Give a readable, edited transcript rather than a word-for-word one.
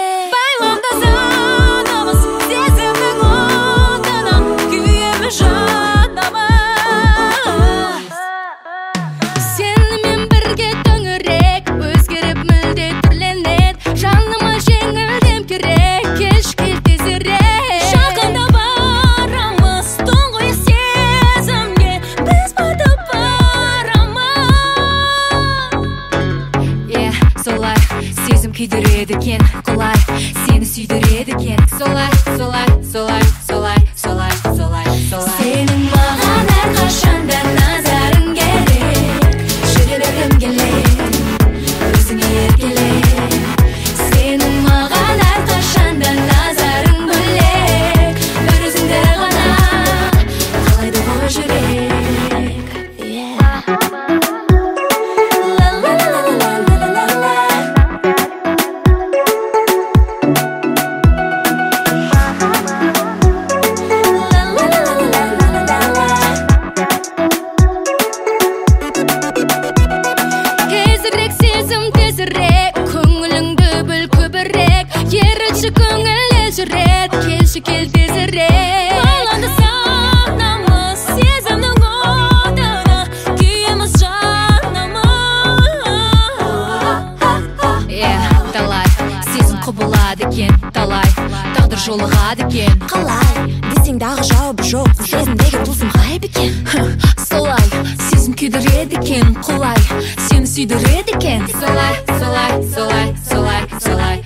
Bayramdasınız, сезімнің отына күйеміз жанамыз. Сенімен бірге төңірек өзгеріп мүлде түрленеді. Жаныма жеңілдем керек, кеш кел тезірек. Жақында барамыз, тұңғиы сезімге біз батып барамыз. Солай, сезім күйдіреді екен, құлай, сені сүйдіреді екен. Солай, солай, солай, солай, солай, солай, солай. Сенің маған әрқашанда назарың керек, жүрегім келеді, өзіңе еркелеп. Сенің маған әрқашанда назарың бөлек, бір өзіңді ғана қалайды ғой жүрек. Тезірек сезім тезірек, көңіліңді біл көбірек. Ерінші көңіл елжірет, келші кел тезірек. Байланды санамыз, сезімнің отына күйеміз жанамыз. Талай, сезім құбылады екен, талай, тағдыр жолығады екен. Қалай десең дағы жауабы жоқ, сезімдегі тылсым ғайып екен. Солай, сезім күйдіреді екен, құлай, сені сүйдіреді екен. Солай, солай, солай, солай, солай,